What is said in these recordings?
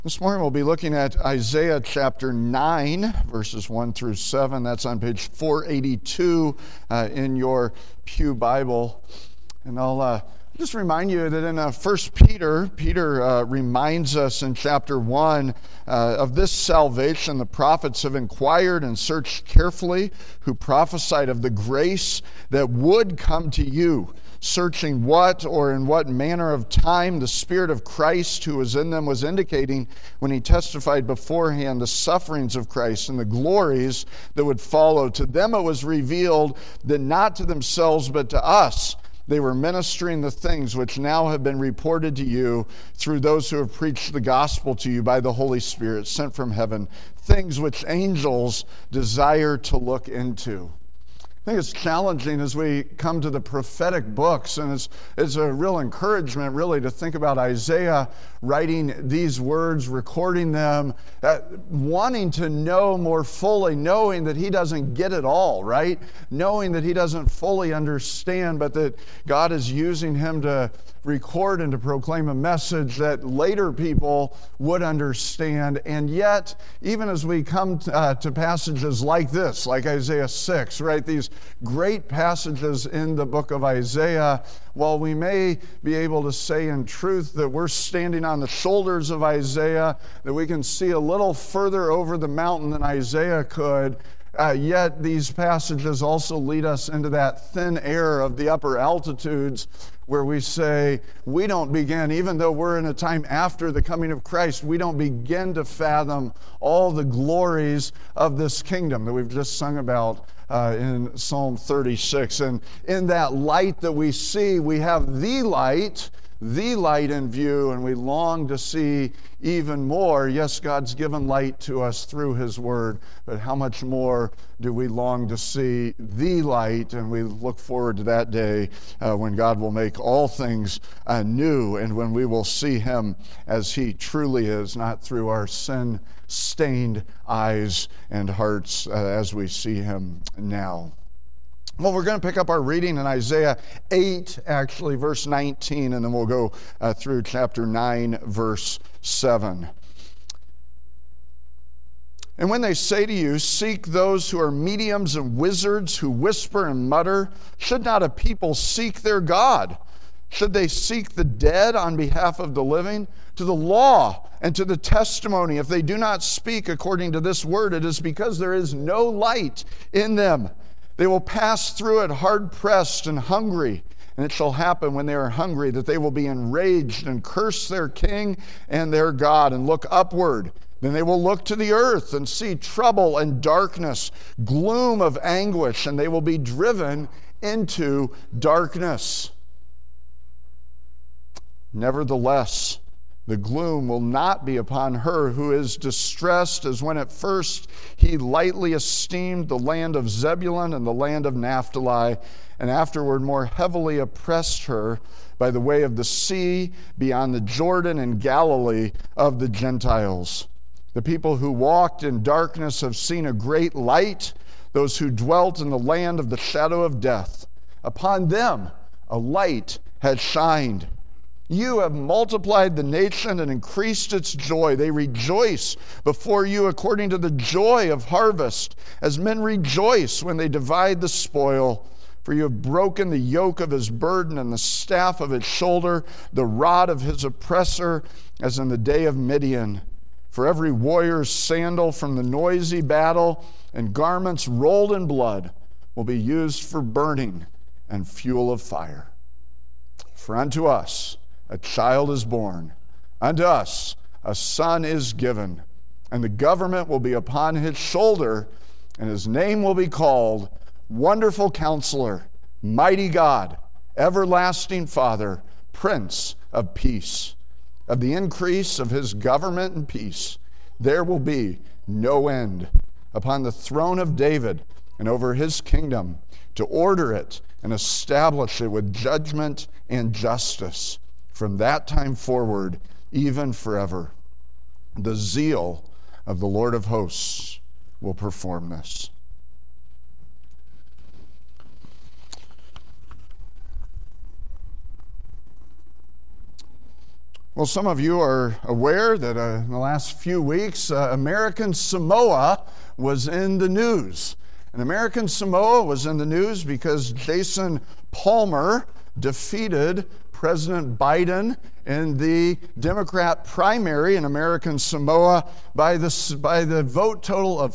This morning we'll be looking at Isaiah chapter 9, verses 1 through 7. That's on page 482 in your Pew Bible. And I'll just remind you that in 1 Peter reminds us in chapter 1 of this salvation. The prophets have inquired and searched carefully, who prophesied of the grace that would come to you, searching what or in what manner of time the Spirit of Christ who was in them was indicating when he testified beforehand the sufferings of Christ and the glories that would follow. To them it was revealed that not to themselves but to us they were ministering the things which now have been reported to you through those who have preached the gospel to you by the Holy Spirit sent from heaven, things which angels desire to look into. I think it's challenging as we come to the prophetic books, and it's a real encouragement, really, to think about Isaiah writing these words, recording them, wanting to know more fully, knowing that he doesn't get it all, right? Knowing that he doesn't fully understand, but that God is using him to record and to proclaim a message that later people would understand. And yet, even as we come to passages like this, like Isaiah 6, right? These great passages in the book of Isaiah, while we may be able to say in truth that we're standing on the shoulders of Isaiah, that we can see a little further over the mountain than Isaiah could, yet these passages also lead us into that thin air of the upper altitudes where we say we don't begin, even though we're in a time after the coming of Christ, we don't begin to fathom all the glories of this kingdom that we've just sung about in Psalm 36. And in that light that we see, we have the light in view, and we long to see even more. Yes, God's given light to us through His Word, but how much more do we long to see the light? And we look forward to that day when God will make all things new, and when we will see Him as He truly is, not through our sin-stained eyes and hearts as we see Him now. Well, we're going to pick up our reading in Isaiah 8, actually, verse 19, and then we'll go through chapter 9, verse 7. And when they say to you, seek those who are mediums and wizards who whisper and mutter, should not a people seek their God? Should they seek the dead on behalf of the living? To the law and to the testimony, if they do not speak according to this word, it is because there is no light in them. They will pass through it hard-pressed and hungry, and it shall happen when they are hungry that they will be enraged and curse their king and their God and look upward. Then they will look to the earth and see trouble and darkness, gloom of anguish, and they will be driven into darkness. Nevertheless, the gloom will not be upon her who is distressed, as when at first he lightly esteemed the land of Zebulun and the land of Naphtali, and afterward more heavily oppressed her by the way of the sea beyond the Jordan and Galilee of the Gentiles. The people who walked in darkness have seen a great light, those who dwelt in the land of the shadow of death. Upon them a light has shined. You have multiplied the nation and increased its joy. They rejoice before you according to the joy of harvest, as men rejoice when they divide the spoil. For you have broken the yoke of his burden and the staff of his shoulder, the rod of his oppressor, as in the day of Midian. For every warrior's sandal from the noisy battle and garments rolled in blood will be used for burning and fuel of fire. For unto us a child is born, unto us a son is given, and the government will be upon his shoulder, and his name will be called Wonderful Counselor, Mighty God, Everlasting Father, Prince of Peace. Of the increase of his government and peace, there will be no end upon the throne of David and over his kingdom, to order it and establish it with judgment and justice from that time forward, even forever. The zeal of the Lord of hosts will perform this. Well, some of you are aware that in the last few weeks, American Samoa was in the news. And American Samoa was in the news because Jason Palmer defeated President Biden in the Democrat primary in American Samoa by the vote total of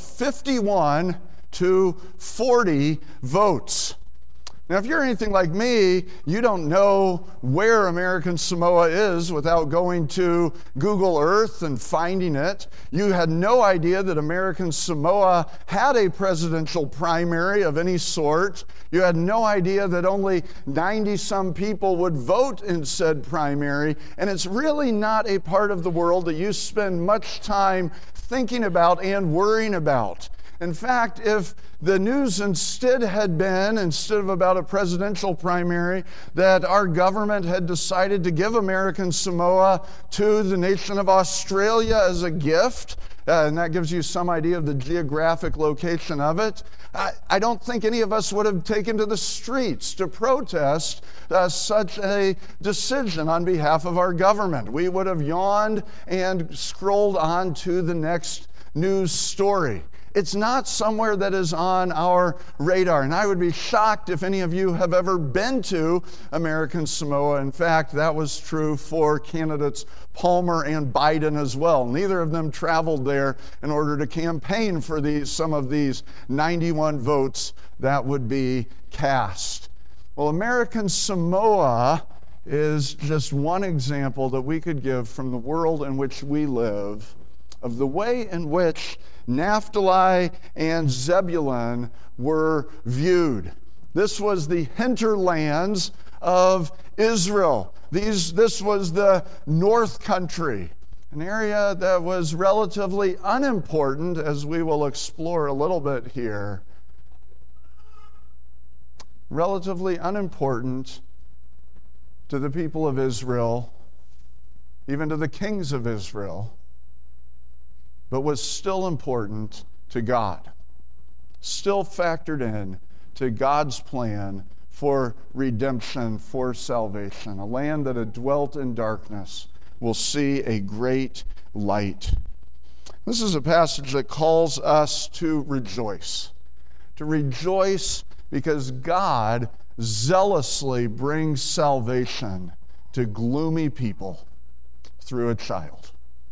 51 to 40 votes. Now, if you're anything like me, you don't know where American Samoa is without going to Google Earth and finding it. You had no idea that American Samoa had a presidential primary of any sort. You had no idea that only 90-some people would vote in said primary. And it's really not a part of the world that you spend much time thinking about and worrying about. In fact, if the news instead of about a presidential primary, that our government had decided to give American Samoa to the nation of Australia as a gift, and that gives you some idea of the geographic location of it, I don't think any of us would have taken to the streets to protest such a decision on behalf of our government. We would have yawned and scrolled on to the next news story. It's not somewhere that is on our radar, and I would be shocked if any of you have ever been to American Samoa. In fact, that was true for candidates Palmer and Biden as well. Neither of them traveled there in order to campaign for some of these 91 votes that would be cast. Well, American Samoa is just one example that we could give from the world in which we live of the way in which Naphtali and Zebulun were viewed. This was the hinterlands of Israel. This was the North Country, an area that was relatively unimportant, as we will explore a little bit here. Relatively unimportant to the people of Israel, even to the kings of Israel, but was still important to God, still factored in to God's plan for redemption, for salvation. A land that had dwelt in darkness will see a great light. This is a passage that calls us to rejoice because God zealously brings salvation to gloomy people through a child.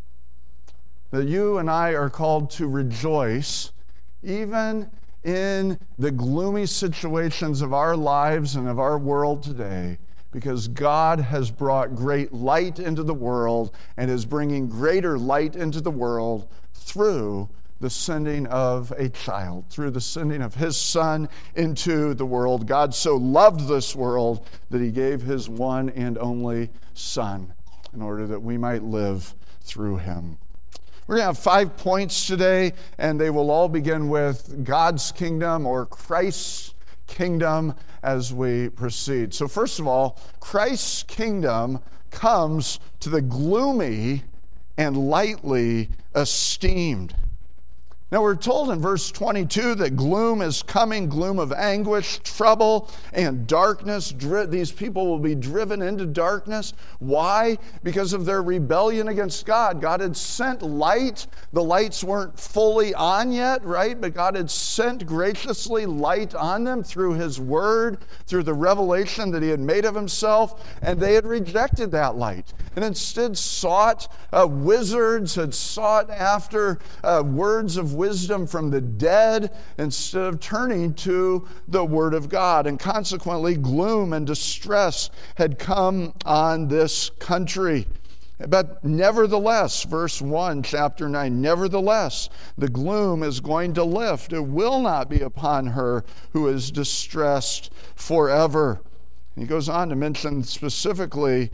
That you and I are called to rejoice even in the gloomy situations of our lives and of our world today, because God has brought great light into the world and is bringing greater light into the world through the sending of a child, through the sending of His Son into the world. God so loved this world that He gave His one and only Son in order that we might live through Him. We're going to have 5 points today, and they will all begin with God's kingdom or Christ's kingdom as we proceed. So first of all, Christ's kingdom comes to the gloomy and lightly esteemed. Now we're told in verse 22 that gloom is coming, gloom of anguish, trouble, and darkness. These people will be driven into darkness. Why? Because of their rebellion against God. God had sent light. The lights weren't fully on yet, right? But God had sent graciously light on them through His Word, through the revelation that He had made of Himself, and they had rejected that light and instead sought wizards, had sought after words of wisdom from the dead instead of turning to the Word of God. And consequently, gloom and distress had come on this country. But nevertheless, verse 1, chapter 9, nevertheless, the gloom is going to lift. It will not be upon her who is distressed forever. He goes on to mention specifically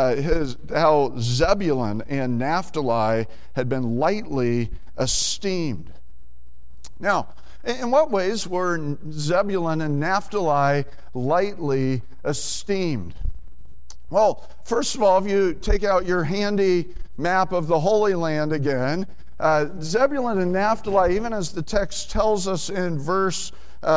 how Zebulun and Naphtali had been lightly esteemed. Now, in what ways were Zebulun and Naphtali lightly esteemed? Well, first of all, if you take out your handy map of the Holy Land again, Zebulun and Naphtali, even as the text tells us in verse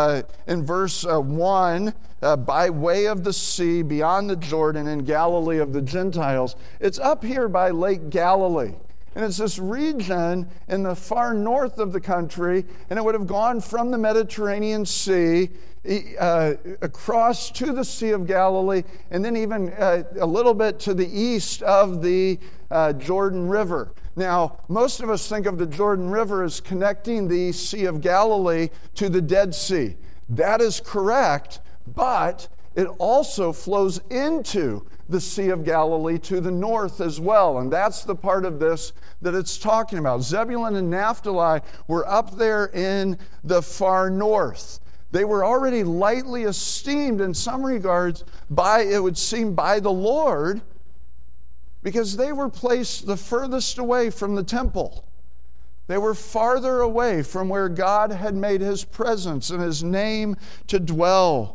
1, by way of the sea, beyond the Jordan, in Galilee of the Gentiles, it's up here by Lake Galilee. And it's this region in the far north of the country, and it would have gone from the Mediterranean Sea across to the Sea of Galilee, and then even a little bit to the east of the Jordan River. Now, most of us think of the Jordan River as connecting the Sea of Galilee to the Dead Sea. That is correct, but it also flows into the Sea of Galilee to the north as well. And that's the part of this that it's talking about. Zebulun and Naphtali were up there in the far north. They were already lightly esteemed in some regards it would seem, by the Lord, because they were placed the furthest away from the temple. They were farther away from where God had made his presence and his name to dwell.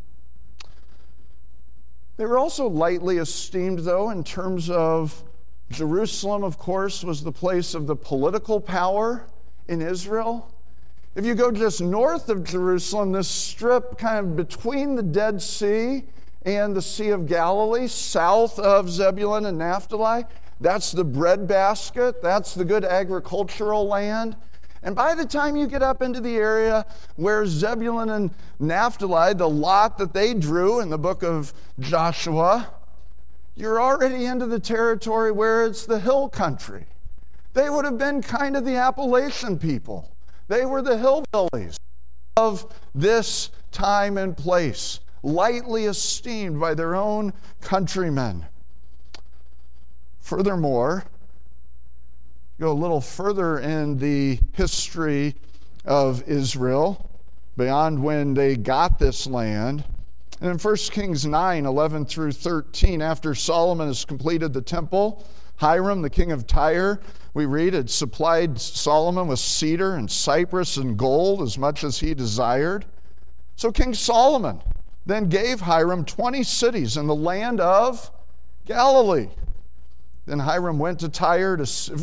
They were also lightly esteemed, though, in terms of Jerusalem, of course, was the place of the political power in Israel. If you go just north of Jerusalem, this strip kind of between the Dead Sea and the Sea of Galilee, south of Zebulun and Naphtali, that's the breadbasket, that's the good agricultural land. And by the time you get up into the area where Zebulun and Naphtali, the lot that they drew in the book of Joshua, you're already into the territory where it's the hill country. They would have been kind of the Appalachian people. They were the hillbillies of this time and place, lightly esteemed by their own countrymen. Furthermore, go a little further in the history of Israel, beyond when they got this land. And in 1 Kings 9, 11 through 13, after Solomon has completed the temple, Hiram, the king of Tyre, we read, had supplied Solomon with cedar and cypress and gold as much as he desired. So King Solomon then gave Hiram 20 cities in the land of Galilee. Then Hiram went from Tyre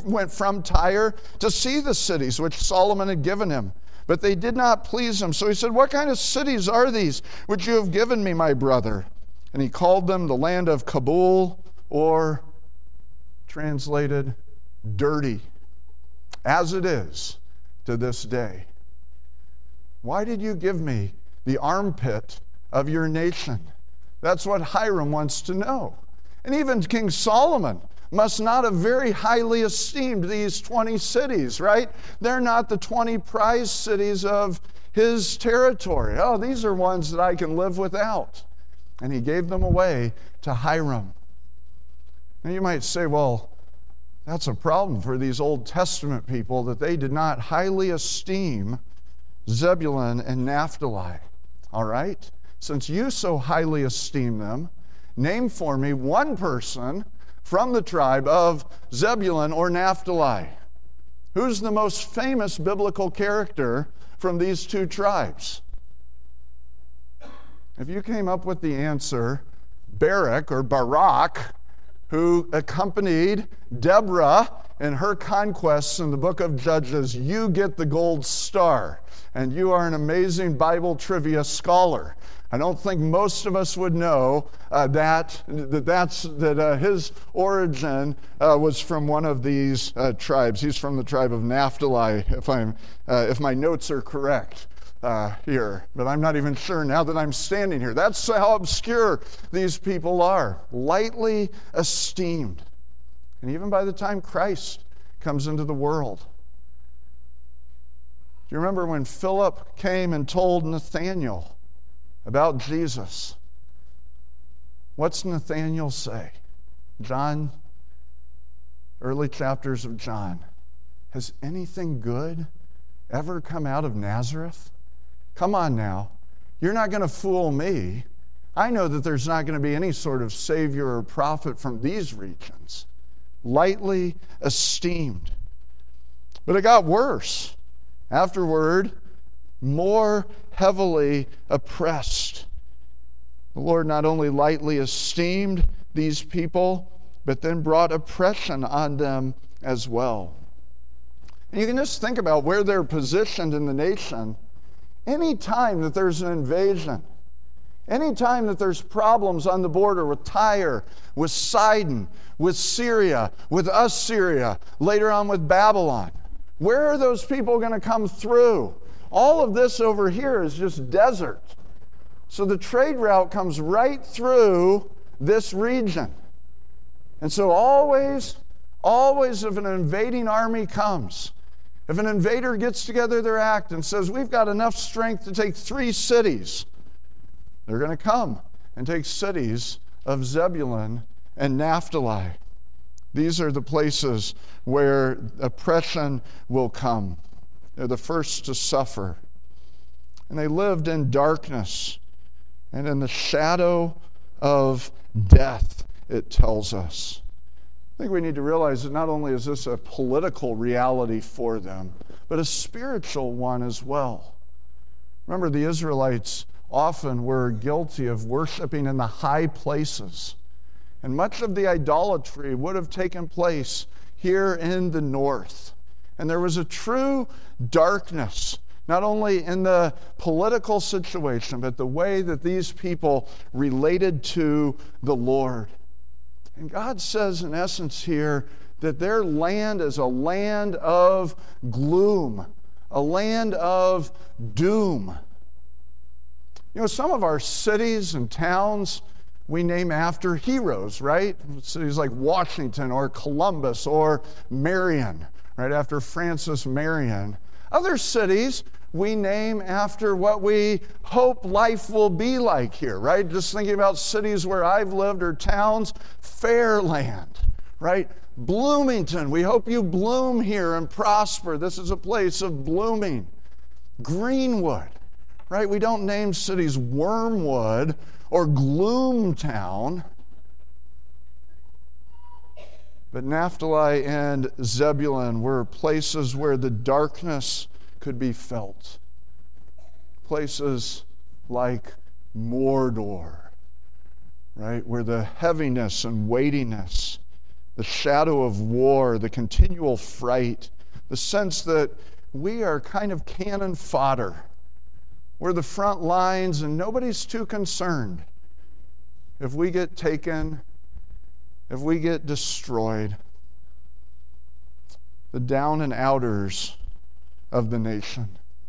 to see the cities which Solomon had given him. But they did not please him. So he said, "What kind of cities are these which you have given me, my brother?" And he called them the land of Kabul, or translated, dirty, as it is to this day. Why did you give me the armpit of your nation? That's what Hiram wants to know. And even King Solomon must not have very highly esteemed these 20 cities, right? They're not the 20 prized cities of his territory. Oh, these are ones that I can live without. And he gave them away to Hiram. Now you might say, well, that's a problem for these Old Testament people, that they did not highly esteem Zebulun and Naphtali. All right? Since you so highly esteem them, name for me one person from the tribe of Zebulun or Naphtali. Who's the most famous biblical character from these two tribes? If you came up with the answer, Barak or Barak, who accompanied Deborah in her conquests in the book of Judges, you get the gold star, and you are an amazing Bible trivia scholar. I don't think most of us would know that his origin was from one of these tribes. He's from the tribe of Naphtali, if my notes are correct here. But I'm not even sure now that I'm standing here. That's how obscure these people are, lightly esteemed. And even by the time Christ comes into the world. Do you remember when Philip came and told Nathanael about Jesus? What's Nathanael say? John, early chapters of John. Has anything good ever come out of Nazareth? Come on now. You're not going to fool me. I know that there's not going to be any sort of savior or prophet from these regions. Lightly esteemed. But it got worse. Afterward, more heavily oppressed. The Lord not only lightly esteemed these people, but then brought oppression on them as well. And you can just think about where they're positioned in the nation. Any time that there's an invasion, any time that there's problems on the border with Tyre, with Sidon, with Syria, with Assyria, later on with Babylon, where are those people going to come through? All of this over here is just desert. So the trade route comes right through this region. And so always if an invading army comes, if an invader gets together their act and says, we've got enough strength to take 3 cities, they're going to come and take cities of Zebulun and Naphtali. These are the places where oppression will come. They're the first to suffer. And they lived in darkness and in the shadow of death, it tells us. I think we need to realize that not only is this a political reality for them, but a spiritual one as well. Remember, the Israelites often were guilty of worshiping in the high places. And much of the idolatry would have taken place here in the north. And there was a true darkness, not only in the political situation, but the way that these people related to the Lord. And God says, in essence here, that their land is a land of gloom, a land of doom. You know, some of our cities and towns we name after heroes, right? Cities like Washington or Columbus or Marion, right after Francis Marion. Other cities we name after what we hope life will be like here, right? Just thinking about cities where I've lived or towns, Fairland, right? Bloomington, we hope you bloom here and prosper. This is a place of blooming. Greenwood, right? We don't name cities Wormwood or Gloomtown. But Naphtali and Zebulun were places where the darkness could be felt. Places like Mordor, right? Where the heaviness and weightiness, the shadow of war, the continual fright, the sense that we are kind of cannon fodder. We're the front lines and nobody's too concerned. If we get taken, if we get destroyed, the down and outers of the nation.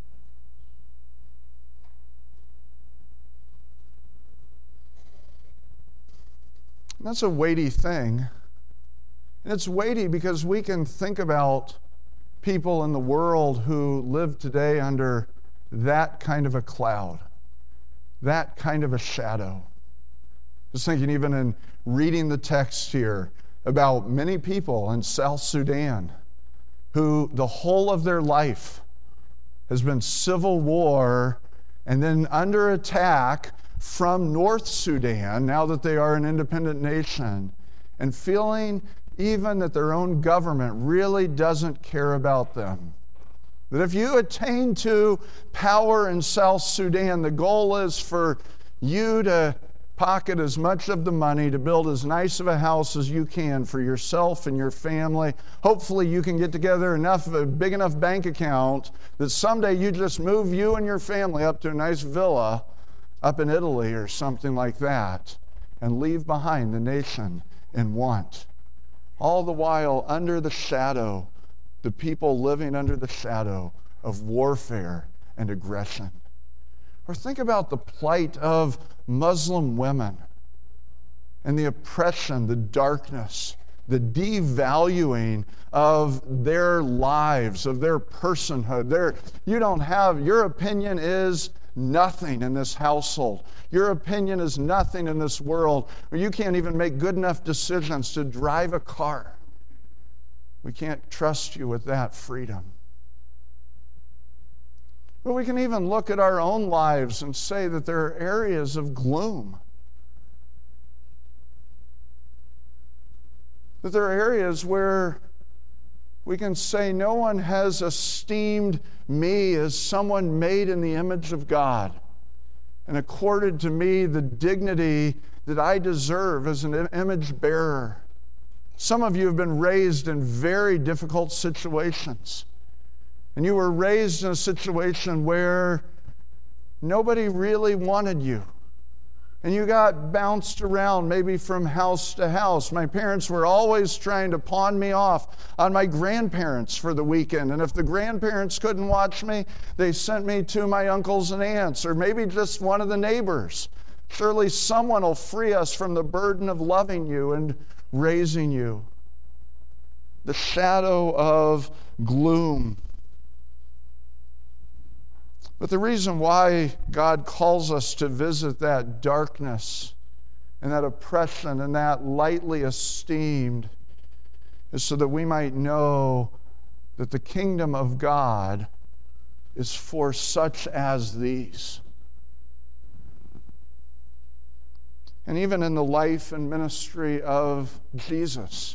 And that's a weighty thing. And it's weighty because we can think about people in the world who live today under that kind of a cloud, that kind of a shadow. Just thinking even in reading the text here about many people in South Sudan who the whole of their life has been civil war and then under attack from North Sudan, now that they are an independent nation, and feeling even that their own government really doesn't care about them. That if you attain to power in South Sudan, the goal is for you to pocket as much of the money to build as nice of a house as you can for yourself and your family. Hopefully you can get together a big enough bank account that someday you just move you and your family up to a nice villa up in Italy or something like that and leave behind the nation in want. All the while under the shadow, the people living under the shadow of warfare and aggression. Or think about the plight of Muslim women and the oppression, the darkness, the devaluing of their lives, of their personhood. Your opinion is nothing in this household. Your opinion is nothing in this world, or you can't even make good enough decisions to drive a car. We can't trust you with that freedom. But we can even look at our own lives and say that there are areas of gloom. That there are areas where we can say, no one has esteemed me as someone made in the image of God and accorded to me the dignity that I deserve as an image bearer. Some of you have been raised in very difficult situations. and you were raised in a situation where nobody really wanted you, and you got bounced around maybe from house to house. My parents were always trying to pawn me off on my grandparents for the weekend, and if the grandparents couldn't watch me, they sent me to my uncles and aunts, or maybe just one of the neighbors. Surely someone will free us from the burden of loving you and raising you. The shadow of gloom. But the reason why God calls us to visit that darkness and that oppression and that lightly esteemed is so that we might know that the kingdom of God is for such as these. And even in the life and ministry of Jesus,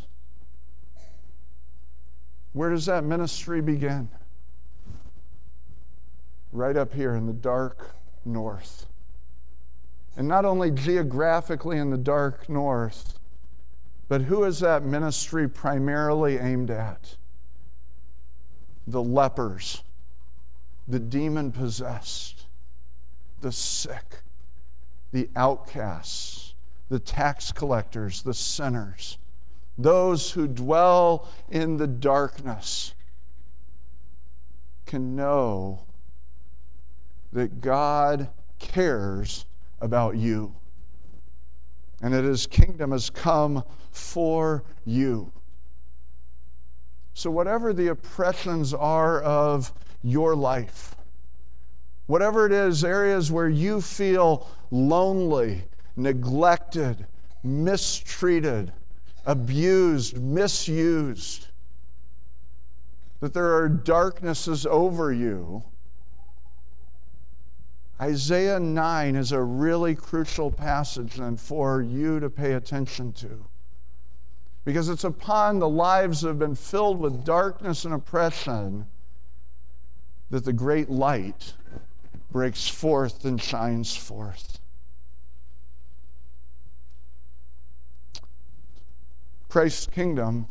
where does that ministry begin? Right up here in the dark north. And not only geographically in the dark north, but who is that ministry primarily aimed at? The lepers, the demon-possessed, the sick, the outcasts, the tax collectors, the sinners, those who dwell in the darkness can know that God cares about you and that His kingdom has come for you. So whatever the oppressions are of your life, whatever it is, areas where you feel lonely, neglected, mistreated, abused, misused, that there are darknesses over you, Isaiah 9 is a really crucial passage then for you to pay attention to. Because it's upon the lives that have been filled with darkness and oppression that the great light breaks forth and shines forth. Christ's kingdom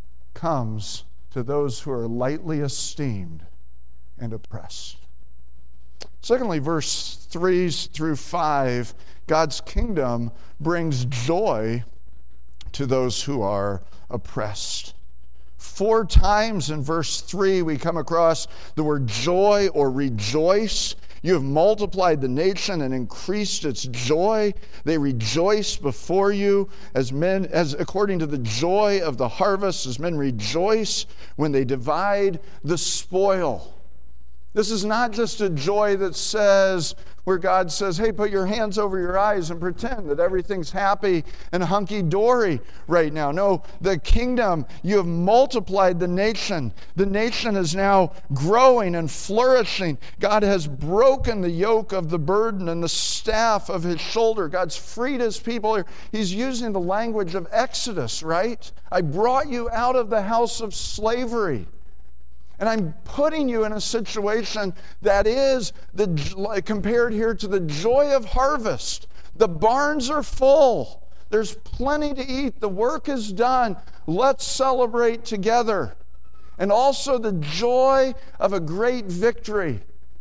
comes to those who are lightly esteemed and oppressed. Secondly, verse 3 through 5, God's kingdom brings joy to those who are oppressed. 4 times in verse 3, we come across the word joy or rejoice. You have multiplied the nation and increased its joy. They rejoice before you as according to the joy of the harvest, as men rejoice when they divide the spoil. This is not just a joy that says, where God says, hey, put your hands over your eyes and pretend that everything's happy and hunky-dory right now. No, the kingdom, you have multiplied the nation. The nation is now growing and flourishing. God has broken the yoke of the burden and the staff of His shoulder. God's freed His people. He's using the language of Exodus, right? I brought you out of the house of slavery. And I'm putting you in a situation that is compared here to the joy of harvest. The barns are full. There's plenty to eat. The work is done. Let's celebrate together. And also the joy of a great victory.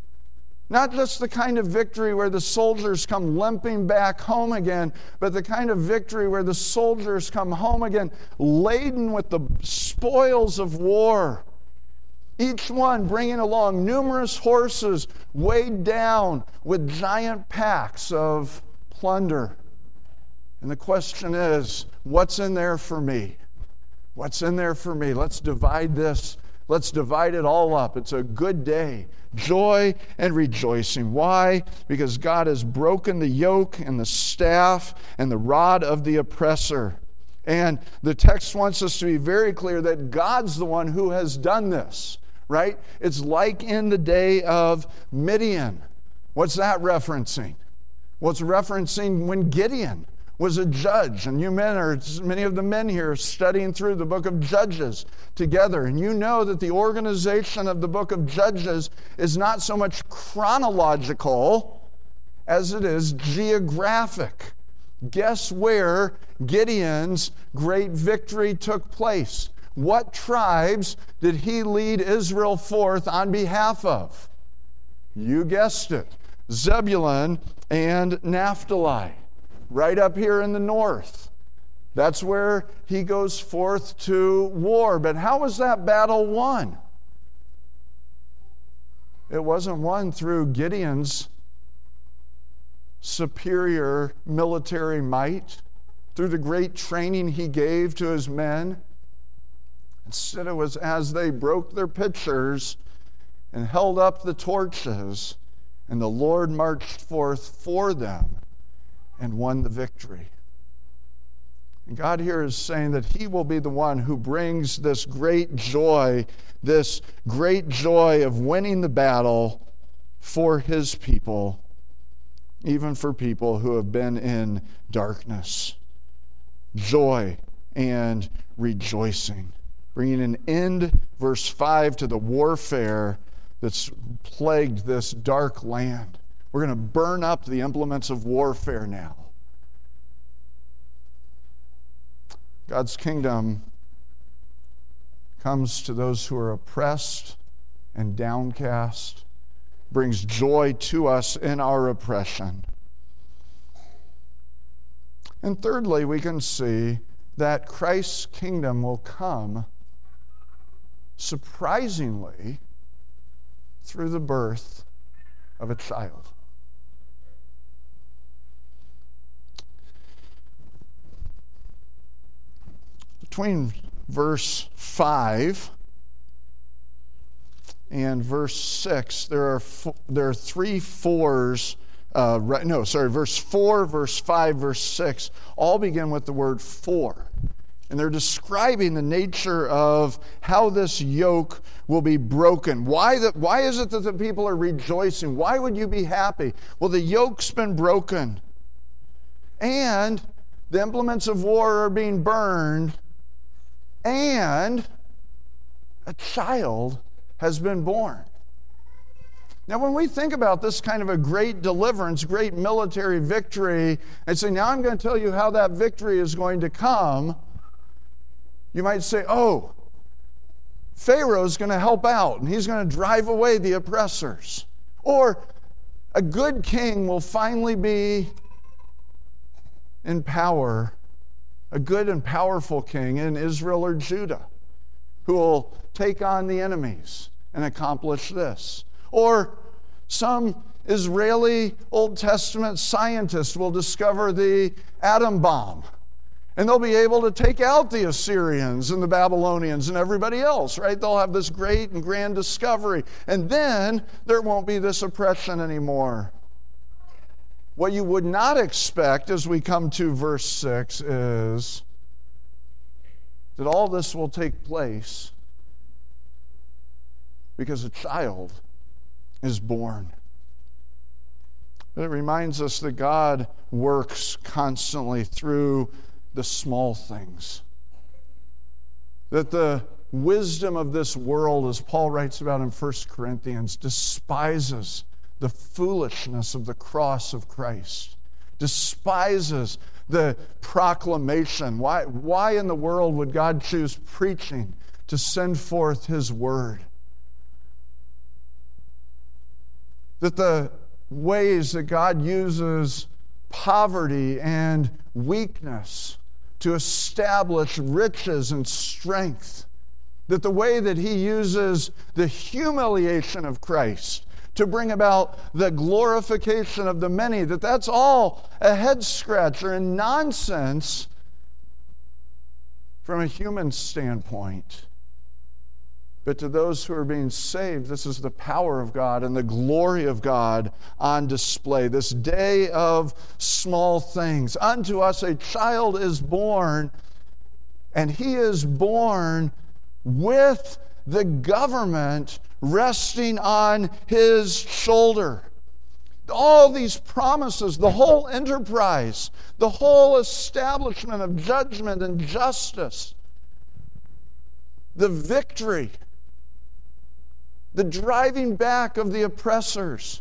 Not just the kind of victory where the soldiers come limping back home again, but the kind of victory where the soldiers come home again laden with the spoils of war. Each one bringing along numerous horses weighed down with giant packs of plunder. And the question is, what's in there for me? What's in there for me? Let's divide this. Let's divide it all up. It's a good day. Joy and rejoicing. Why? Because God has broken the yoke and the staff and the rod of the oppressor. And the text wants us to be very clear that God's the one who has done this. Right? It's like in the day of Midian. What's that referencing? Well, it's referencing when Gideon was a judge. And you men are, many of the men here are studying through the book of Judges together. And you know that the organization of the book of Judges is not so much chronological as it is geographic. Guess where Gideon's great victory took place? What tribes did he lead Israel forth on behalf of? You guessed it. Zebulun and Naphtali, right up here in the north. That's where he goes forth to war. But how was that battle won? It wasn't won through Gideon's superior military might, through the great training he gave to his men. Instead, it was as they broke their pitchers and held up the torches, and the Lord marched forth for them and won the victory. And God here is saying that he will be the one who brings this great joy of winning the battle for his people, even for people who have been in darkness. Joy and rejoicing. Bringing an end, verse 5, to the warfare that's plagued this dark land. We're going to burn up the implements of warfare now. God's kingdom comes to those who are oppressed and downcast, brings joy to us in our oppression. And thirdly, we can see that Christ's kingdom will come surprisingly through the birth of a child. Between verse 5 and verse 6, there are three fours. Verse 4, verse 5, verse 6, all begin with the word for. And they're describing the nature of how this yoke will be broken. Why is it that the people are rejoicing? Why would you be happy? Well, the yoke's been broken. And the implements of war are being burned. And a child has been born. Now, when we think about this kind of a great deliverance, great military victory, and say, now I'm going to tell you how that victory is going to come, you might say, oh, Pharaoh's going to help out, and he's going to drive away the oppressors. Or a good king will finally be in power, a good and powerful king in Israel or Judah, who will take on the enemies and accomplish this. Or some Israeli Old Testament scientist will discover the atom bomb, and they'll be able to take out the Assyrians and the Babylonians and everybody else, right? They'll have this great and grand discovery, and then there won't be this oppression anymore. What you would not expect as we come to verse 6 is that all this will take place because a child is born. But it reminds us that God works constantly through the small things. That the wisdom of this world, as Paul writes about in 1 Corinthians, despises the foolishness of the cross of Christ, despises the proclamation. Why in the world would God choose preaching to send forth his word? That the ways that God uses poverty and weakness to establish riches and strength, that the way that he uses the humiliation of Christ to bring about the glorification of the many, that's all a head scratcher and nonsense from a human standpoint. But to those who are being saved, this is the power of God and the glory of God on display. This day of small things. Unto us a child is born, and he is born with the government resting on his shoulder. All these promises, the whole enterprise, the whole establishment of judgment and justice, the victory, the driving back of the oppressors,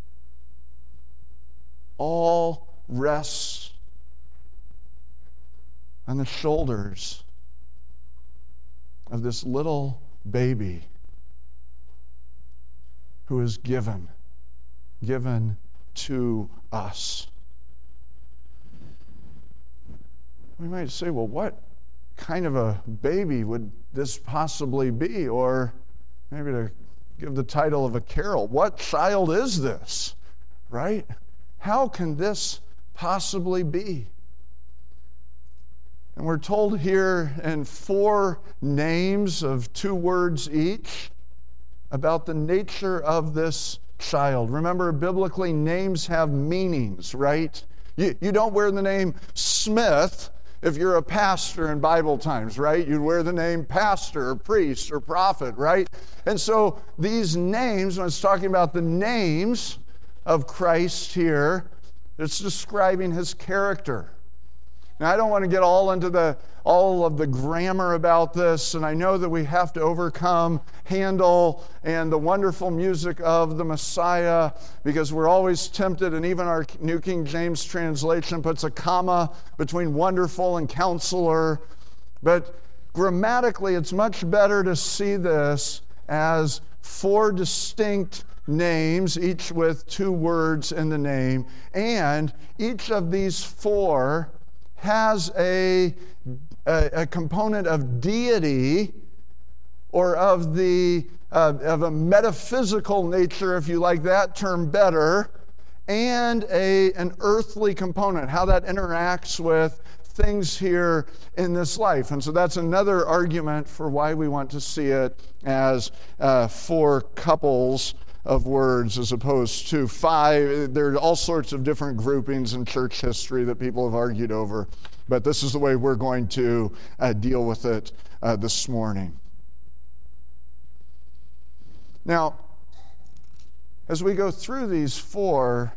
all rests on the shoulders of this little baby who is given to us. We might say, well, what kind of a baby would this possibly be? Or maybe to give the title of a carol, what child is this? Right? How can this possibly be? And we're told here in 4 names of 2 words each about the nature of this child. Remember, biblically, names have meanings, right? You don't wear the name Smith if you're a pastor in Bible times, right? You'd wear the name pastor or priest or prophet, right? And so these names, when it's talking about the names of Christ here, it's describing his character. Now, I don't want to get all into all of the grammar about this, and I know that we have to overcome Handel and the wonderful music of the Messiah, because we're always tempted, and even our New King James translation puts a comma between wonderful and counselor. But grammatically, it's much better to see this as 4 distinct names, each with 2 words in the name, and each of these 4 has a component of deity or of a metaphysical nature, if you like that term better, and an earthly component, how that interacts with things here in this life. And so that's another argument for why we want to see it as 4 couples of words as opposed to 5. There are all sorts of different groupings in church history that people have argued over, but this is the way we're going to deal with it this morning. Now, as we go through these 4,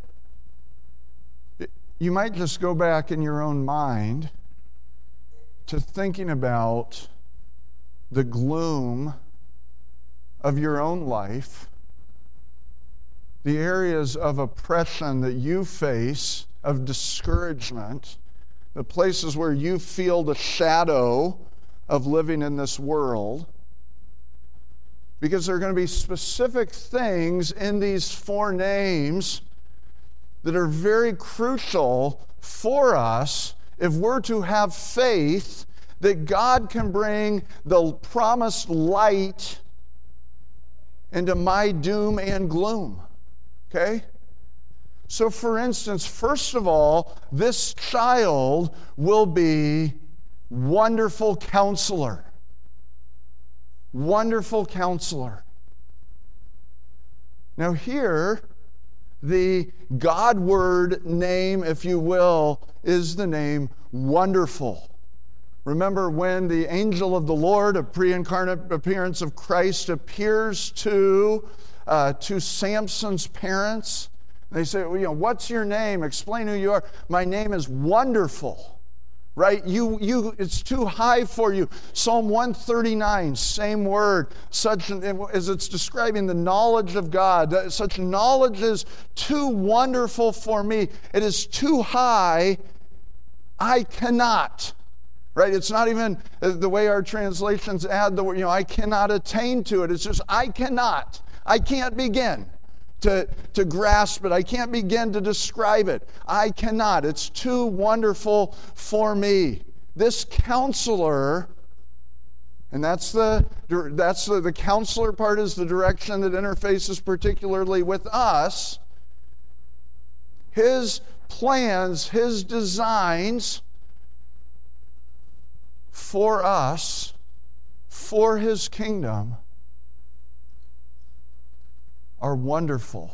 you might just go back in your own mind to thinking about the gloom of your own life, the areas of oppression that you face, of discouragement, the places where you feel the shadow of living in this world. Because there are going to be specific things in these 4 names that are very crucial for us if we're to have faith that God can bring the promised light into my doom and gloom. Okay? So for instance, first of all, this child will be Wonderful Counselor. Wonderful Counselor. Now here, the God word name, if you will, is the name Wonderful. Remember when the angel of the Lord, a pre-incarnate appearance of Christ, appears to Samson's parents. They say, well, what's your name? Explain who you are. My name is Wonderful. Right? It's too high for you. Psalm 139, same word, as it's describing the knowledge of God. Such knowledge is too wonderful for me. It is too high. I cannot. Right? It's not even the way our translations add the word, I cannot attain to it. It's just, I cannot. I can't begin to grasp it. I can't begin to describe it. I cannot. It's too wonderful for me. This counselor, and that's the counselor part, is the direction that interfaces particularly with us. His plans, his designs for us, for his kingdom, are wonderful.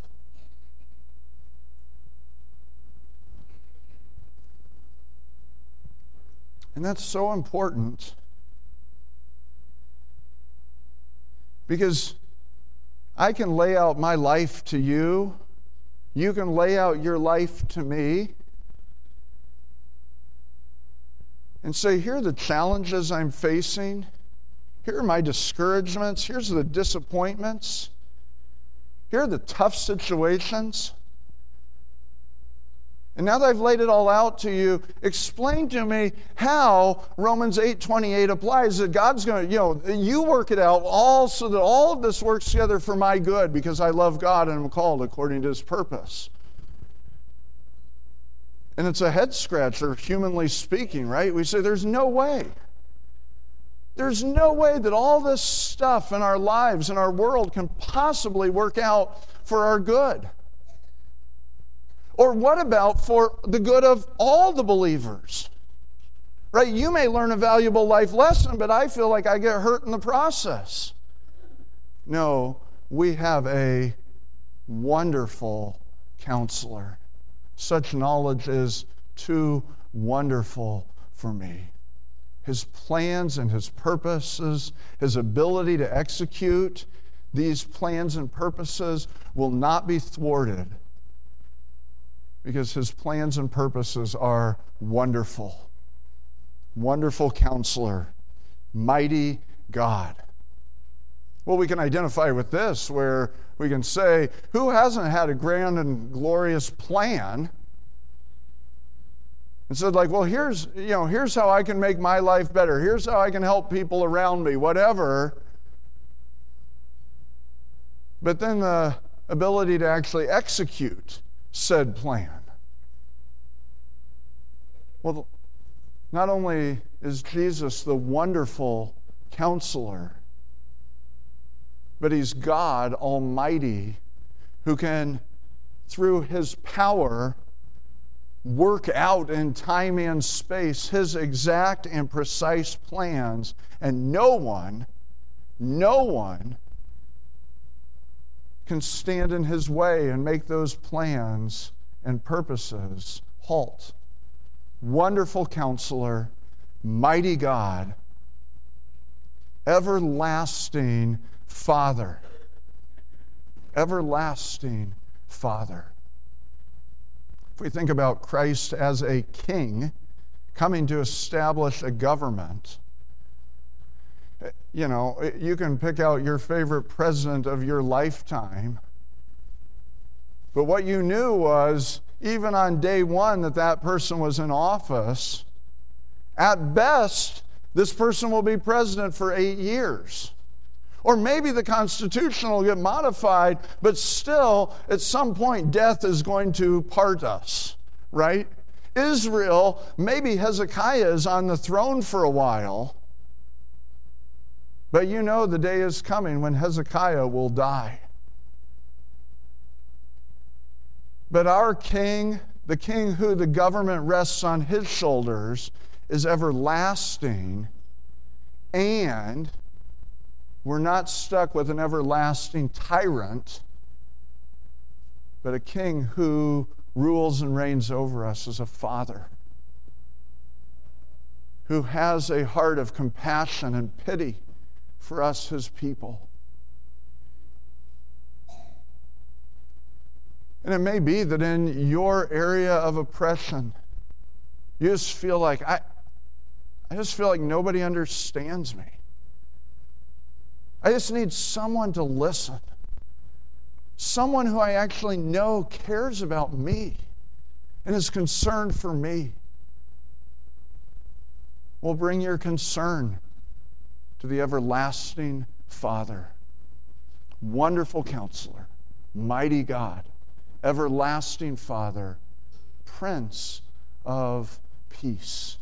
And that's so important because I can lay out my life to you. You can lay out your life to me and say, here are the challenges I'm facing. Here are my discouragements. Here's the disappointments. Here are the tough situations. And now that I've laid it all out to you, explain to me how Romans 8:28 applies, that God's going to, you work it out all so that all of this works together for my good because I love God and am called according to his purpose. And it's a head scratcher, humanly speaking, right? We say there's no way. There's no way that all this stuff in our lives, in our world, can possibly work out for our good. Or what about for the good of all the believers? Right? You may learn a valuable life lesson, but I feel like I get hurt in the process. No, we have a wonderful counselor. Such knowledge is too wonderful for me. His plans and his purposes, his ability to execute these plans and purposes will not be thwarted, because his plans and purposes are wonderful. Wonderful counselor, mighty God. Well, we can identify with this, where we can say, who hasn't had a grand and glorious plan? And said, like, well, here's how I can make my life better. Here's how I can help people around me, whatever. But then the ability to actually execute said plan. Well, not only is Jesus the wonderful counselor, but he's God Almighty, who can, through his power, work out in time and space his exact and precise plans, and no one can stand in his way and make those plans and purposes halt. Wonderful counselor, mighty God, everlasting Father. Everlasting Father. If we think about Christ as a king coming to establish a government, you can pick out your favorite president of your lifetime, but what you knew was, even on day one that person was in office, at best, this person will be president for 8 years. Or maybe the Constitution will get modified, but still, at some point, death is going to part us, right? Israel, maybe Hezekiah is on the throne for a while, but the day is coming when Hezekiah will die. But our king, the king who the government rests on his shoulders, is everlasting, and we're not stuck with an everlasting tyrant, but a king who rules and reigns over us as a father, who has a heart of compassion and pity for us, his people. And it may be that in your area of oppression, you just feel like, I just feel like nobody understands me. I just need someone to listen. Someone who I actually know cares about me and is concerned for me. Well, bring your concern to the everlasting Father, wonderful counselor, mighty God, everlasting Father, Prince of Peace.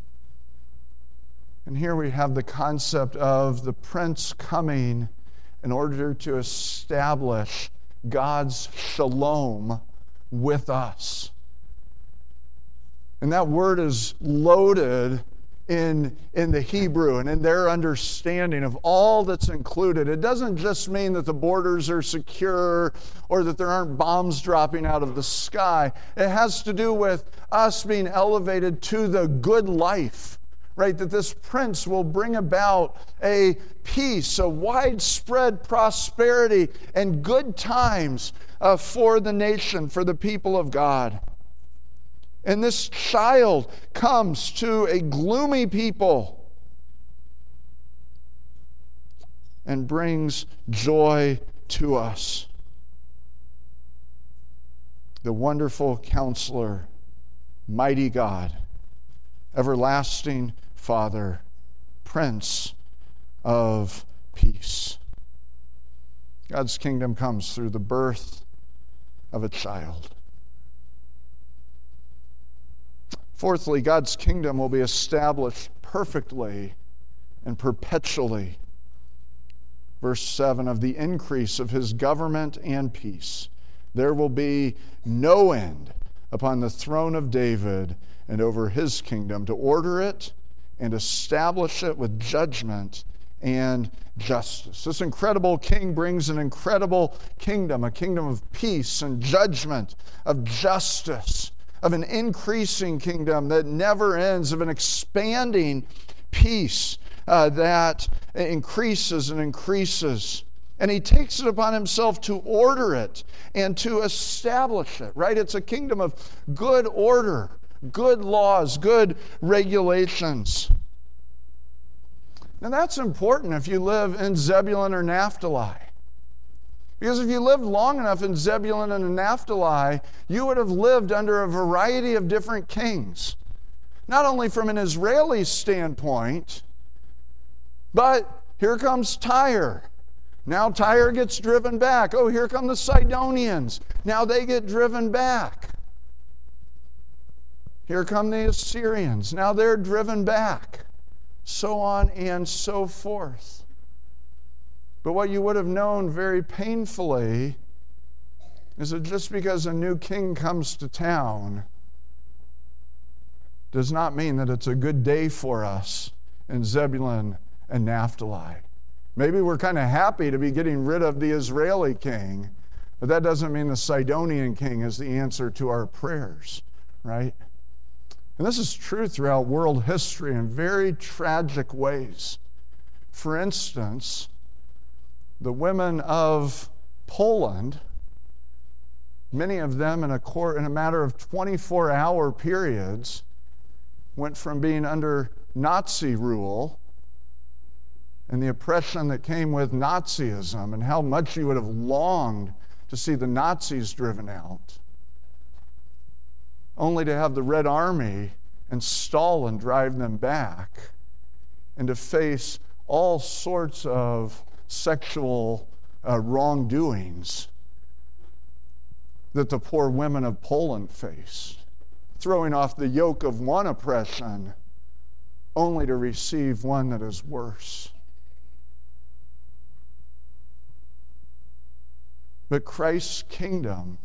And here we have the concept of the Prince coming in order to establish God's shalom with us. And that word is loaded in the Hebrew and in their understanding of all that's included. It doesn't just mean that the borders are secure or that there aren't bombs dropping out of the sky. It has to do with us being elevated to the good life, right? That this prince will bring about a peace, a widespread prosperity, and good times for the nation, for the people of God. And this child comes to a gloomy people and brings joy to us. The wonderful counselor, mighty God, everlasting Father, Prince of Peace. God's kingdom comes through the birth of a child. Fourthly, God's kingdom will be established perfectly and perpetually. Verse 7, of the increase of his government and peace, there will be no end upon the throne of David and over his kingdom, to order it and establish it with judgment and justice. This incredible king brings an incredible kingdom, a kingdom of peace and judgment, of justice, of an increasing kingdom that never ends, of an expanding peace that increases and increases. And he takes it upon himself to order it and to establish it, right? It's a kingdom of good order, good laws, good regulations. Now that's important if you live in Zebulun or Naphtali. Because if you lived long enough in Zebulun and Naphtali, you would have lived under a variety of different kings. Not only from an Israeli standpoint, but here comes Tyre. Now Tyre gets driven back. Oh, here come the Sidonians. Now they get driven back. Here come the Assyrians. Now they're driven back. So on and so forth. But what you would have known very painfully is that just because a new king comes to town does not mean that it's a good day for us in Zebulun and Naphtali. Maybe we're kind of happy to be getting rid of the Israeli king, but that doesn't mean the Sidonian king is the answer to our prayers, right? And this is true throughout world history in very tragic ways. For instance, the women of Poland, many of them in a matter of 24-hour periods, went from being under Nazi rule and the oppression that came with Nazism, and how much you would have longed to see the Nazis driven out, only to have the Red Army and Stalin drive them back, and to face all sorts of sexual wrongdoings that the poor women of Poland faced, throwing off the yoke of one oppression only to receive one that is worse. But Christ's kingdom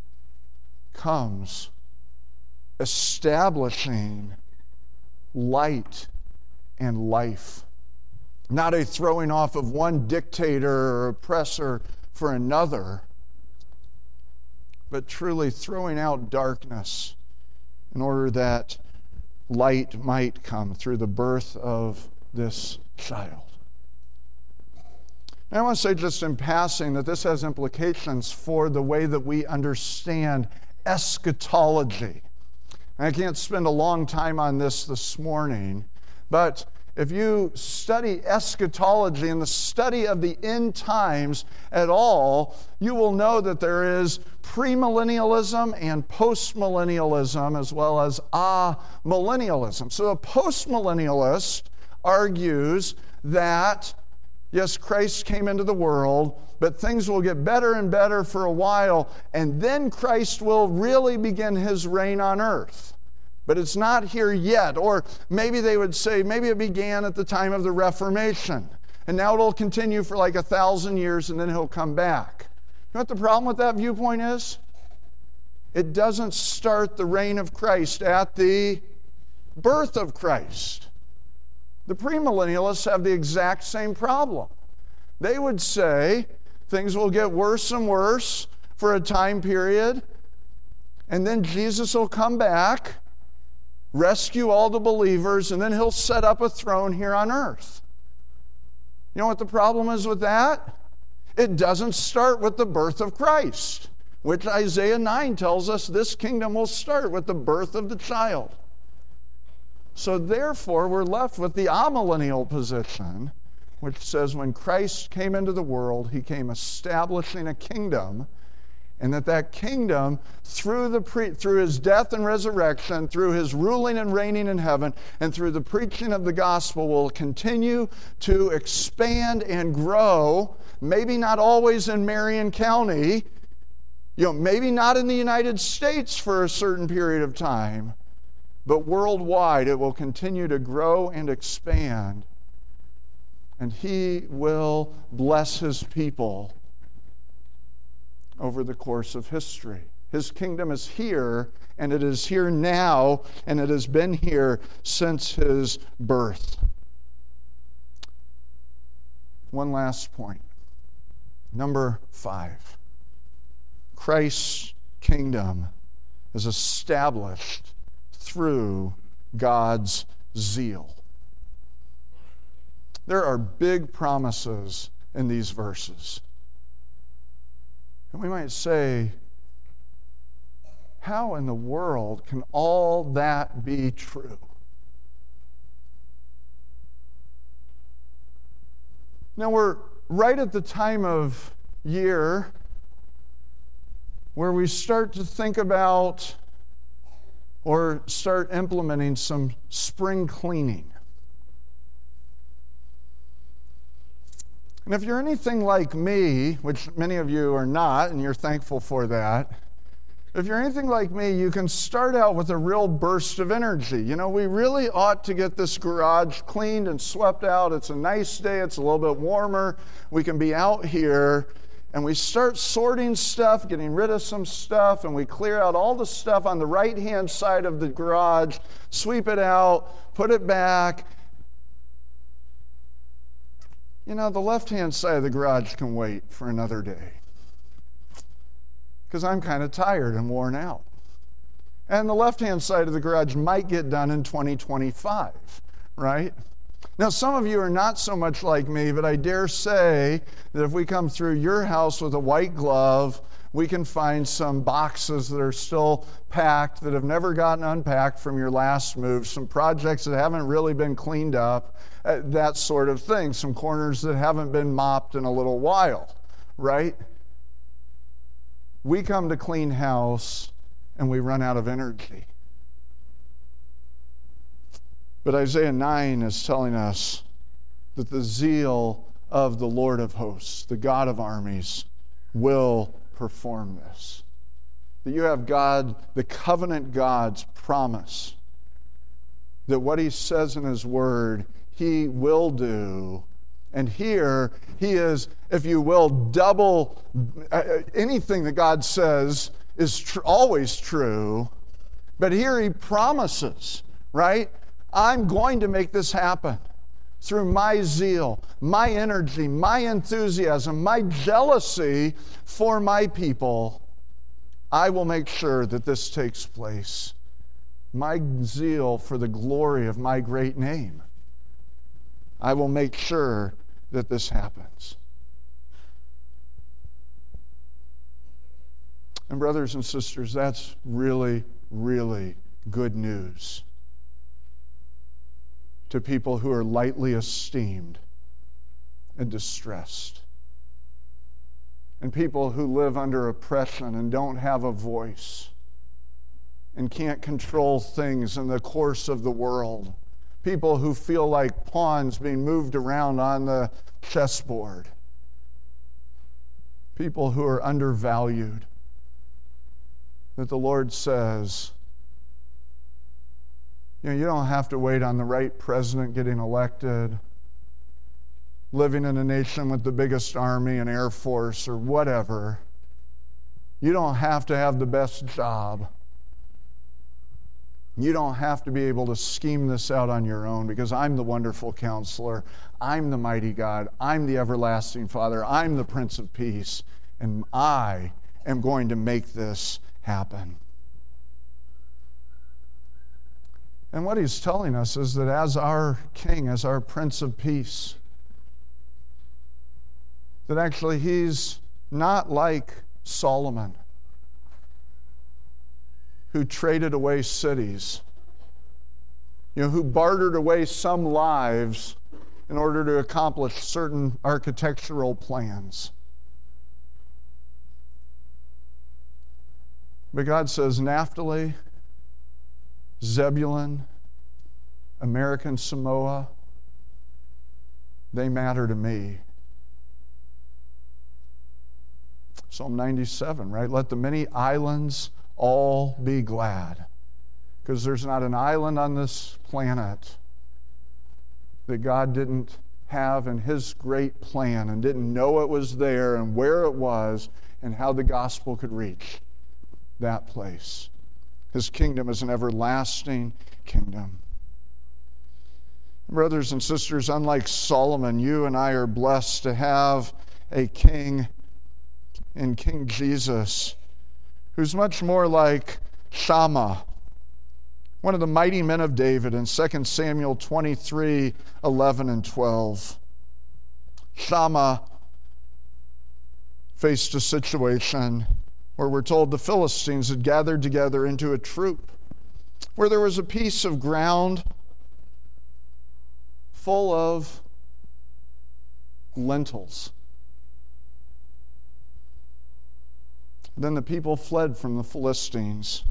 comes establishing light and life. Not a throwing off of one dictator or oppressor for another, but truly throwing out darkness in order that light might come through the birth of this child. And I want to say just in passing that this has implications for the way that we understand eschatology. And I can't spend a long time on this morning, but if you study eschatology and the study of the end times at all, you will know that there is premillennialism and postmillennialism as well as amillennialism. So a postmillennialist argues that yes, Christ came into the world, but things will get better and better for a while, and then Christ will really begin his reign on earth. But it's not here yet. Or maybe they would say, maybe it began at the time of the Reformation, and now it'll continue for like 1,000 years, and then he'll come back. You know what the problem with that viewpoint is? It doesn't start the reign of Christ at the birth of Christ. The premillennialists have the exact same problem. They would say things will get worse and worse for a time period, and then Jesus will come back, rescue all the believers, and then he'll set up a throne here on earth. You know what the problem is with that? It doesn't start with the birth of Christ, which Isaiah 9 tells us this kingdom will start with the birth of the child. So therefore, we're left with the amillennial position, which says when Christ came into the world, he came establishing a kingdom, And that kingdom, through his death and resurrection, through his ruling and reigning in heaven, and through the preaching of the gospel, will continue to expand and grow, maybe not always in Marion County, maybe not in the United States for a certain period of time, but worldwide it will continue to grow and expand. And he will bless his people over the course of history. His kingdom is here, and it is here now, and it has been here since his birth. One last point. Number 5. Christ's kingdom is established through God's zeal. There are big promises in these verses. And we might say, how in the world can all that be true? Now we're right at the time of year where we start to think about or start implementing some spring cleaning. And if you're anything like me, which many of you are not, and you're thankful for that, if you're anything like me, you can start out with a real burst of energy. We really ought to get this garage cleaned and swept out. It's a nice day. It's a little bit warmer. We can be out here. And we start sorting stuff, getting rid of some stuff, and we clear out all the stuff on the right-hand side of the garage, sweep it out, put it back. The left-hand side of the garage can wait for another day because I'm kind of tired and worn out. And the left-hand side of the garage might get done in 2025, right? Now, some of you are not so much like me, but I dare say that if we come through your house with a white glove, we can find some boxes that are still packed, that have never gotten unpacked from your last move, some projects that haven't really been cleaned up, that sort of thing, some corners that haven't been mopped in a little while, right? We come to clean house and we run out of energy. But Isaiah 9 is telling us that the zeal of the Lord of hosts, the God of armies, will perform this. That you have God, the covenant God's promise, that what he says in his word, he will do. And here, he is, if you will, double, anything that God says is always true. But here he promises, right? I'm going to make this happen through my zeal, my energy, my enthusiasm, my jealousy for my people. I will make sure that this takes place. My zeal for the glory of my great name. I will make sure that this happens. And brothers and sisters, that's really, really good news to people who are lightly esteemed and distressed, and people who live under oppression and don't have a voice and can't control things in the course of the world, people who feel like pawns being moved around on the chessboard, people who are undervalued, that the Lord says, you don't have to wait on the right president getting elected, living in a nation with the biggest army and air force or whatever. You don't have to have the best job. You don't have to be able to scheme this out on your own, because I'm the wonderful counselor. I'm the mighty God. I'm the everlasting Father. I'm the Prince of Peace. And I am going to make this happen. And what he's telling us is that as our King, as our Prince of Peace, that actually he's not like Solomon, who traded away cities, who bartered away some lives in order to accomplish certain architectural plans. But God says, Naphtali, Zebulun, American Samoa, they matter to me. Psalm 97, right? Let the many islands all be glad. Because there's not an island on this planet that God didn't have in his great plan and didn't know it was there and where it was and how the gospel could reach that place. His kingdom is an everlasting kingdom. Brothers and sisters, unlike Solomon, you and I are blessed to have a king in King Jesus who's much more like Shammah, one of the mighty men of David in 2 Samuel 23, 11 and 12. Shammah faced a situation where we're told the Philistines had gathered together into a troop, where there was a piece of ground full of lentils. Then the people fled from the Philistines.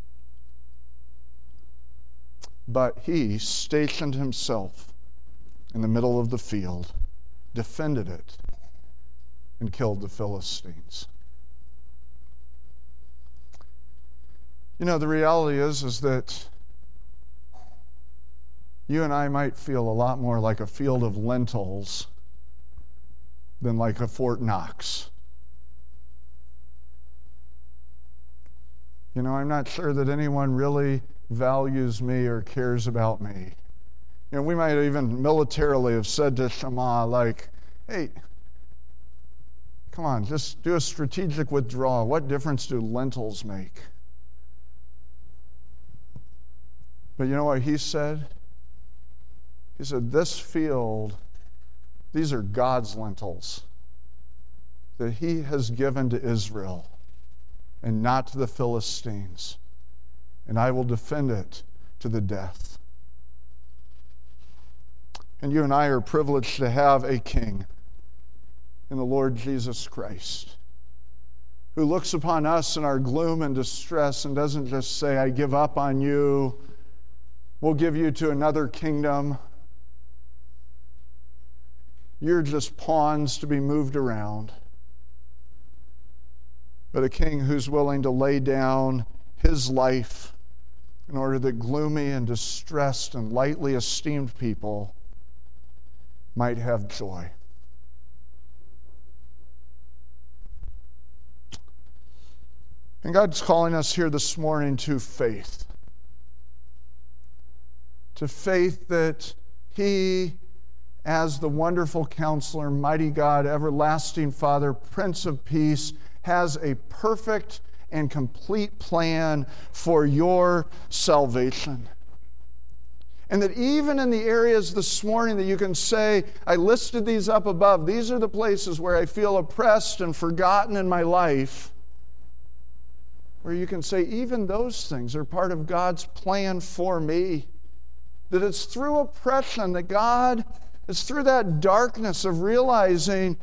But he stationed himself in the middle of the field, defended it, and killed the Philistines. You know, the reality is that you and I might feel a lot more like a field of lentils than like a Fort Knox. You know, I'm not sure that anyone really values me or cares about me. You know, we might even militarily have said to Shammah, like, hey, come on, just do a strategic withdrawal. What difference do lentils make? But you know what he said? He said, this field, these are God's lentils that he has given to Israel and not to the Philistines. And I will defend it to the death. And you and I are privileged to have a king in the Lord Jesus Christ, who looks upon us in our gloom and distress and doesn't just say, I give up on you, we'll give you to another kingdom. You're just pawns to be moved around. But a king who's willing to lay down his life in order that gloomy and distressed and lightly esteemed people might have joy. And God's calling us here this morning to faith. To faith that he, as the wonderful counselor, mighty God, everlasting Father, Prince of Peace, has a perfect and complete plan for your salvation. And that even in the areas this morning that you can say, I listed these up above, these are the places where I feel oppressed and forgotten in my life, where you can say, even those things are part of God's plan for me. That it's through oppression that God, it's through that darkness of realizing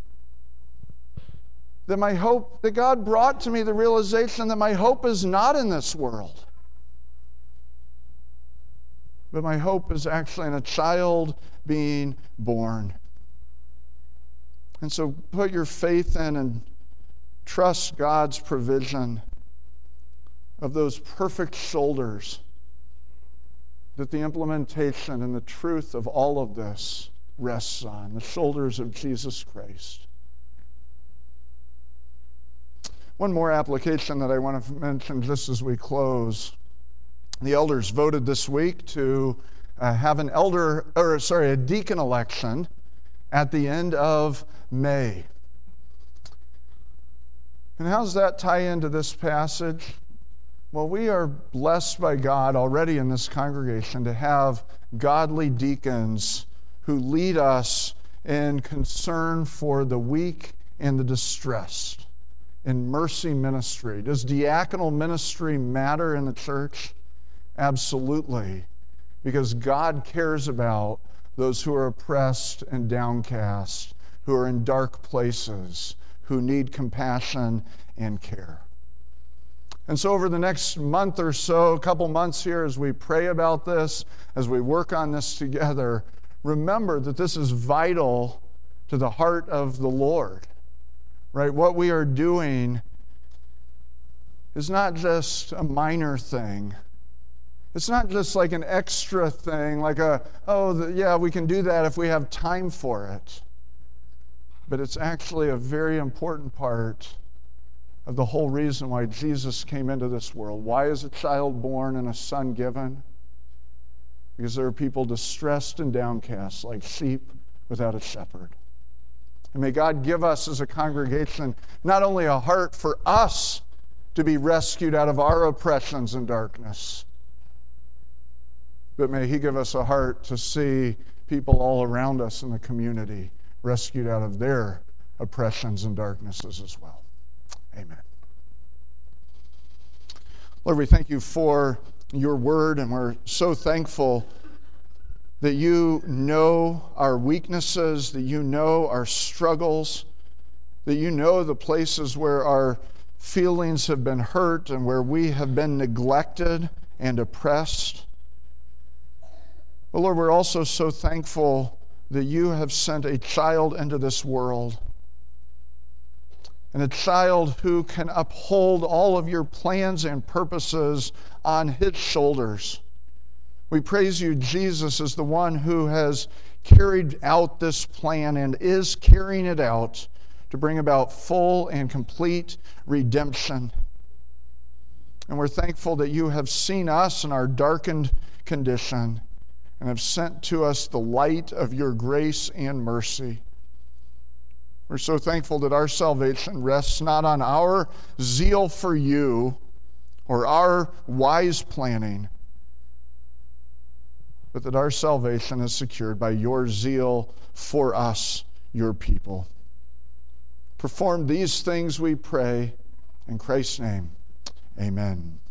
that my hope, that God brought to me the realization that my hope is not in this world. But my hope is actually in a child being born. And so put your faith in and trust God's provision of those perfect shoulders, that the implementation and the truth of all of this rests on, the shoulders of Jesus Christ. One more application that I want to mention just as we close. The elders voted this week to have a deacon election at the end of May. And how does that tie into this passage? Well, we are blessed by God already in this congregation to have godly deacons who lead us in concern for the weak and the distressed, in mercy ministry. Does diaconal ministry matter in the church? Absolutely, because God cares about those who are oppressed and downcast, who are in dark places, who need compassion and care. And so over the next month or so, a couple months here, as we pray about this, as we work on this together, remember that this is vital to the heart of the Lord, right? What we are doing is not just a minor thing. It's not just like an extra thing, like we can do that if we have time for it. But it's actually a very important part of the whole reason why Jesus came into this world. Why is a child born and a son given? Because there are people distressed and downcast like sheep without a shepherd. And may God give us as a congregation not only a heart for us to be rescued out of our oppressions and darkness, but may He give us a heart to see people all around us in the community rescued out of their oppressions and darknesses as well. Amen. Lord, we thank you for your word, and we're so thankful that you know our weaknesses, that you know our struggles, that you know the places where our feelings have been hurt and where we have been neglected and oppressed. But Lord, we're also so thankful that you have sent a child into this world, and a child who can uphold all of your plans and purposes on his shoulders. We praise you, Jesus, as the one who has carried out this plan and is carrying it out to bring about full and complete redemption. And we're thankful that you have seen us in our darkened condition and have sent to us the light of your grace and mercy. We're so thankful that our salvation rests not on our zeal for you or our wise planning, but that our salvation is secured by your zeal for us, your people. Perform these things, we pray, in Christ's name. Amen.